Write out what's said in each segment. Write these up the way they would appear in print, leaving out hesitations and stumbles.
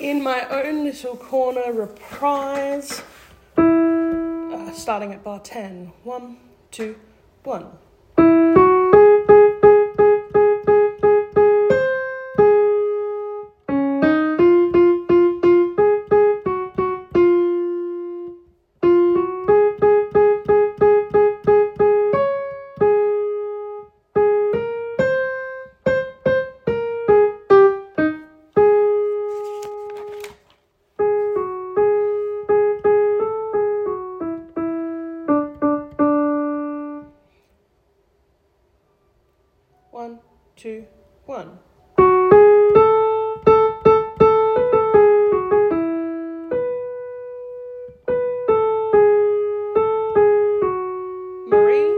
in my own little corner reprise, starting at bar 10. 1, 2, 1. One, two, one. Marie.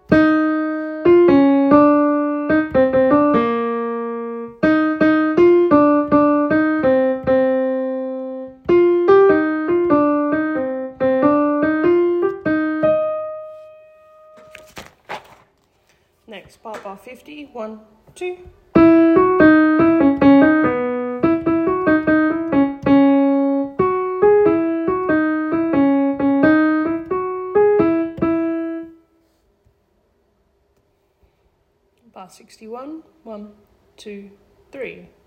Next, bar 50. 1, 2. Bar 61. 1, 2, 3.